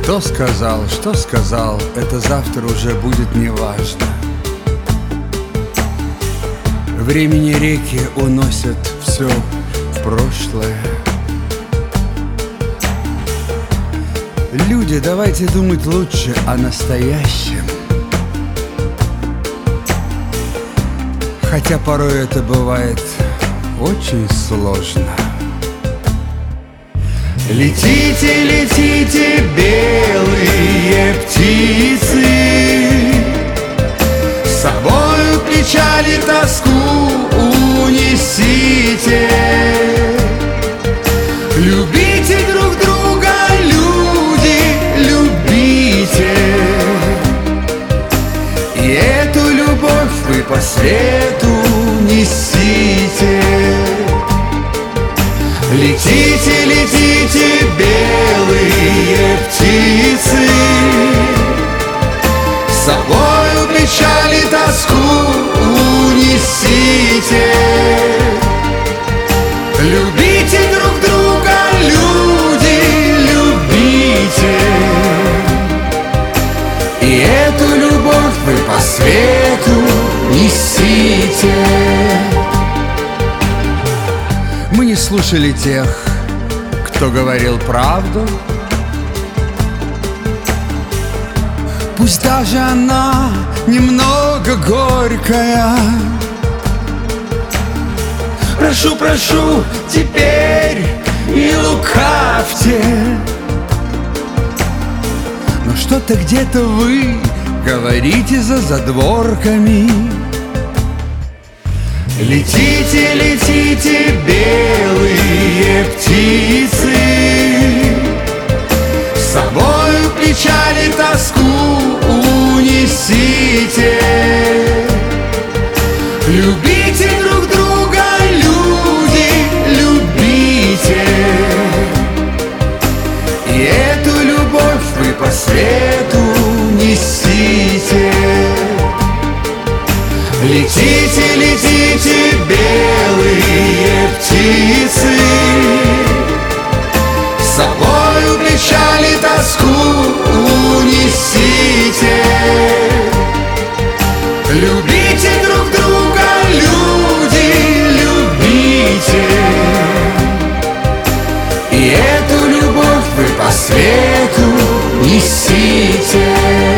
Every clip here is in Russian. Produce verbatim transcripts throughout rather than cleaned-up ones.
Кто сказал, что сказал, это завтра уже будет неважно. Времени реки уносят все в прошлое. Люди, давайте думать лучше о настоящем. Хотя порой это бывает очень сложно. Летите, летите, белые птицы, с собою печаль и тоску унесите. Любите друг друга, люди, любите, и эту любовь вы по свету несите. Летите, летите, белые птицы, с собою печаль и тоску унесите. Любите друг друга, люди, любите, и эту любовь вы по свету несите. Мы не слушали тех, кто говорил правду, пусть даже она немного горькая. Прошу, прошу, теперь не лукавьте, но что-то где-то вы говорите за задворками. Летите, летите, белые птицы, с собою печаль и тоску унесите. Любите друг друга, люди, любите, и эту любовь вы по свету несите. Летите, летите, белые птицы, с собою печаль и тоску унесите. Любите друг друга, люди, любите, и эту любовь вы по свету несите.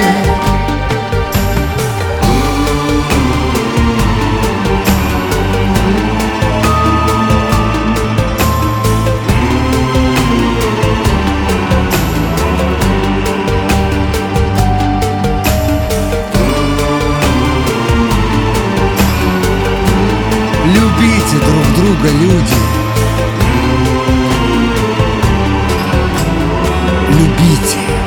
Любите друг друга, люди, любите.